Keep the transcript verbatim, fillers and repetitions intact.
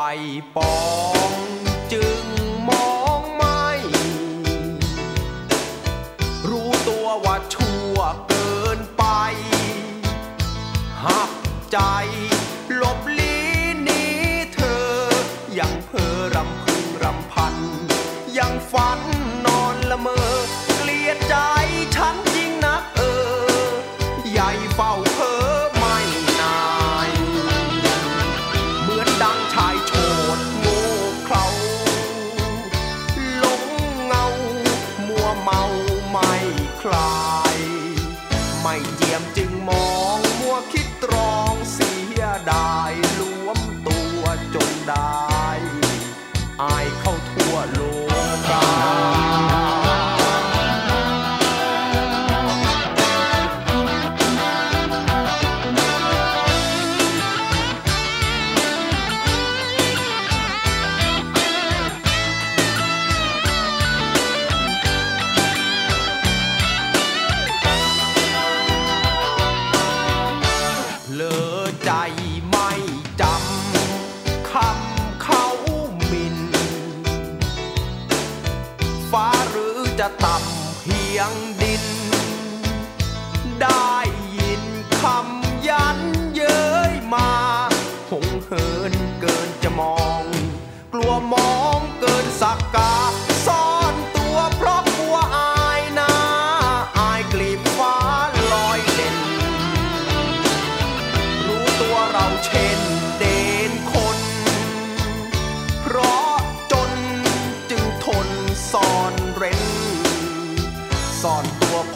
ปองจึงมองไม่รู้ตัวว่าชั่วเกินไปหักใจหลบลี้หนีเธอยังเพ้อรำพึงรำพันยังฝันนอนละเมอเกลียดใจฉันจริงนักเออใหญ่เฝ้าเพ้อไม่นายเหมือนดังชายโฉดโง่เขลาหลงเงามัวเมาไม่คลายไม่เจียมจึงมองมัวคิดตรองเสียดายล้วมตัวจนได้อายเข้าทั่วโลกาเลอใจไม่จำคำเขาหมิ่นฟ้าหรือจะต่ำเพียงดินได้ยินคำยันเย้ยมาหงเหินเกินจะมองกลัวมองเกินสักกาซ่อนตัวเพราะกลัวอายนะอายกลีบฟ้าลอยเด่นรู้ตัวเราเช่นเด่นคนเพราะจนจึงทนซ่อนเร้นซ่อนตัวพ